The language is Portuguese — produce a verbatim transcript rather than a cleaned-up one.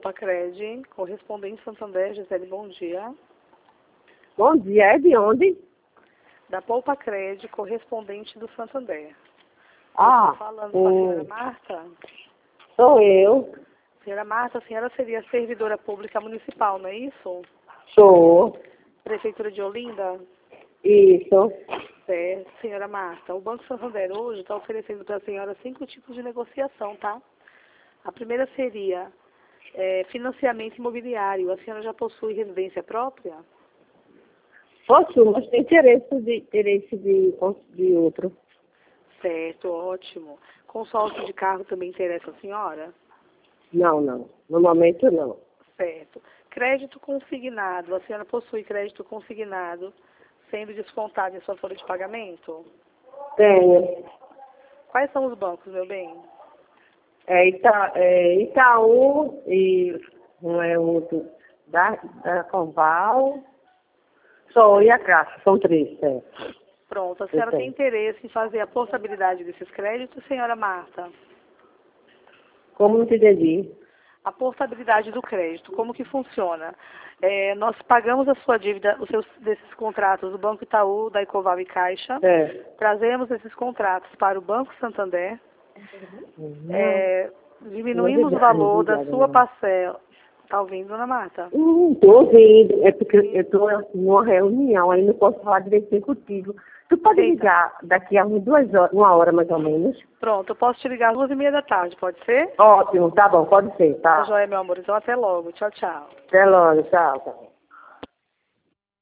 Poupacred, correspondente Santander, Gisele, bom dia. Bom dia, é de onde? Da Poupacred, correspondente do Santander. Ah, Estou falando com a hum, senhora Marta. sou eu, Senhora Marta, a senhora seria servidora pública municipal, não é isso? sou, Prefeitura de Olinda? isso. É, senhora Marta, o Banco Santander hoje está oferecendo para a senhora cinco tipos de negociação, tá? A primeira seria é, financiamento imobiliário. A senhora já possui residência própria? Posso, mas tem interesse de, interesse de, de outro. Certo, ótimo. Consórcio de carro também interessa a senhora? Não, não, no momento não. Certo. Crédito consignado. A senhora possui crédito consignado, sendo descontado em sua folha de pagamento? Tenho. Quais são os bancos, meu bem? É, Ita, é Itaú e não é outro, da, da Conval, sou e a Caixa, são três, é. Pronto. A senhora tem interesse em fazer a portabilidade desses créditos, senhora Marta? Como não te entendi? A portabilidade do crédito, como que funciona? É, nós pagamos a sua dívida, os seus, desses contratos do Banco Itaú, da Ecoval e Caixa, É. trazemos esses contratos para o Banco Santander, Uhum. é, diminuímos o Novidade, valor da novidade, sua não. parcela. Está ouvindo, dona Marta? Não estou ouvindo, é porque eu estou numa reunião, aí não posso falar direitinho contigo. Tu pode Eita. ligar daqui a umas duas horas, uma hora mais ou menos? Pronto, eu posso te ligar às duas e meia da tarde, pode ser? Ótimo, tá bom, pode ser, Tá tá. joia, meu amor. Então até logo. Tchau, tchau. Até logo, tchau, tchau.